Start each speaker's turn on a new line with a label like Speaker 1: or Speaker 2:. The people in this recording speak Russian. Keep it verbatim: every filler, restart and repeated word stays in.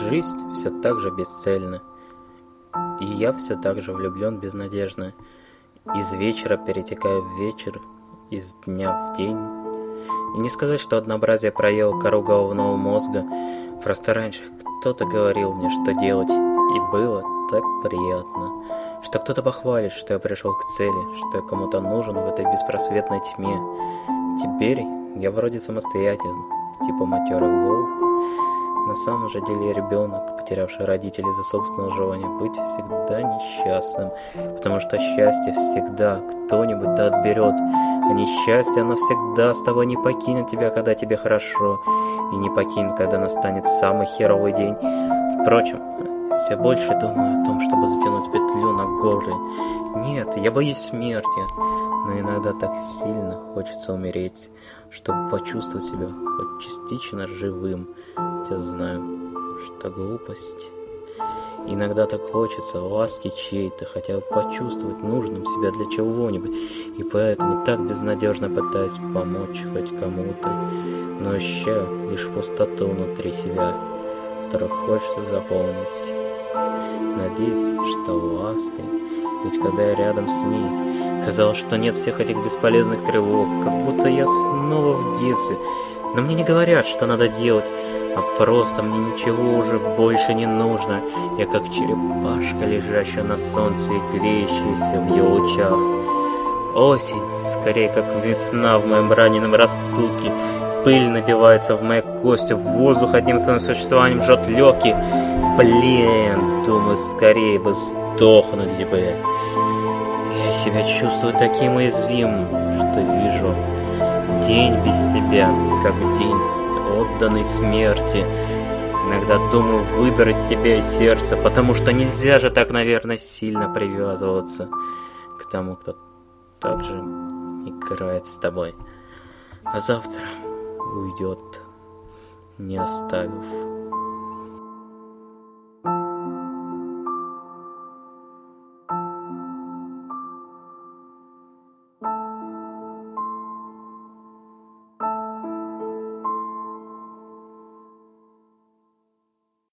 Speaker 1: Жизнь все так же бесцельна, и я все так же влюблен безнадежно. Из вечера перетекаю в вечер, из дня в день. И не сказать, что однообразие проело кору головного мозга. Просто раньше кто-то говорил мне, что делать, и было так приятно. Что кто-то похвалит, что я пришел к цели, что я кому-то нужен в этой беспросветной тьме. Теперь я вроде самостоятельный, типа матерый волк. На самом же деле я ребенок, потерявший родителей за собственное желание быть всегда несчастным, потому что счастье всегда кто-нибудь да отберет, а несчастье оно всегда с тобой не покинет тебя, когда тебе хорошо, и не покинет, когда настанет самый херовый день. Впрочем, все больше думаю о том, чтобы затянуть петлю на горле. Нет, я боюсь смерти, но иногда так сильно хочется умереть, чтобы почувствовать себя хоть частично живым. Я знаю, что глупость. Иногда так хочется ласки чьей-то, хотя бы почувствовать нужным себя для чего-нибудь, и поэтому так безнадежно пытаюсь помочь хоть кому-то, но ощущаю лишь пустоту внутри себя, которую хочется заполнить. Надеюсь, что лаской, ведь когда я рядом с ней, казалось, что нет всех этих бесполезных тревог, как будто я снова в детстве. Но мне не говорят, что надо делать, а просто мне ничего уже больше не нужно. Я как черепашка, лежащая на солнце и греющаяся в ее лучах. Осень, скорее как весна в моем раненом рассудке. Пыль набивается в мои кости, в воздух одним своим существованием жжет легкие. Блин, думаю, скорее бы сдохнуть бы. Я себя чувствую таким уязвимым, что вижу день без тебя, как день, отданный смерти. Иногда думаю выдрать тебя из сердца, потому что нельзя же так, наверное, сильно привязываться к тому, кто так же играет с тобой. А завтра уйдет, не оставив